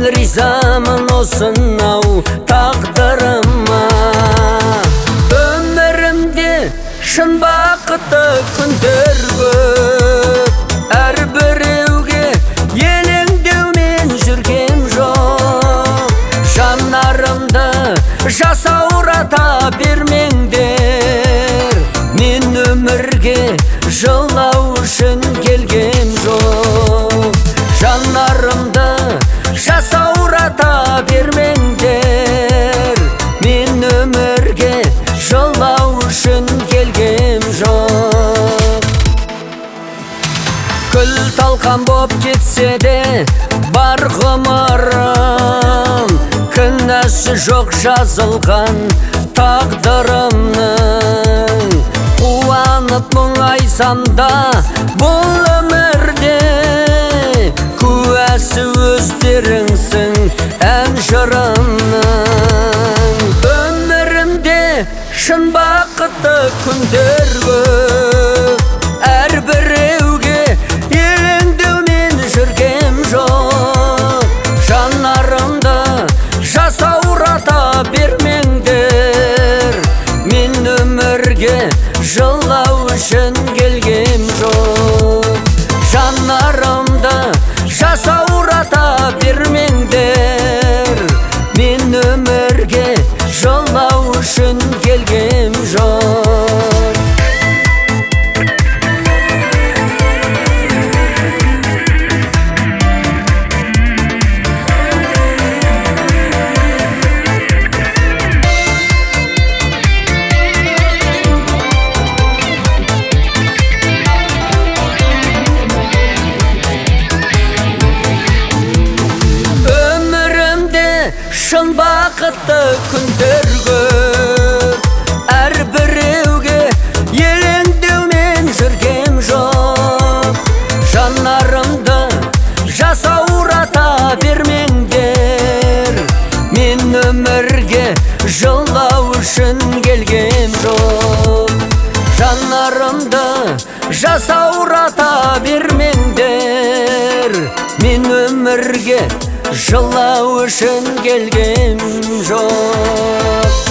ризамын осынау тағдырыма. Өмірімде шын бақытты күндер көп, әрбіреуге елеңдеумен жүргем жоқ. Жанарымды жасаурата бермеңдер, мен өмірге жылау үшін келгем жоқ. Жанарымды жасаурата бермеңдер, мен өмірге жылау үшін келгем жоқ. Күл талқан боп кетсе де бар ғұмырым, кінәсі жоқ жазылған тағдырымның. Қуанып мұңайсам да бұл өмірде, куәсі өздеріңсің ән жырымның. Өмірімде шын бақытты күндер көп, әрбіреуге елеңдеумен жүргем жоқ. Жанарымды жасаурата бермеңдер, мен өмірге жылау үшін келгем жоқ. Жанарымды жасаурата бермеңдер, мен өмірге жылау үшін келгем жоқ. Шын бақытты күндер көп, әрбіреуге елеңдеумен жүргем жоқ. Жанарымды жасаурата бермеңдер, мен өмірге жылау үшін келгем жоқ. Жанарымды жасаурата бермеңдер, мен өмірге жылау үшін келгем жоқ.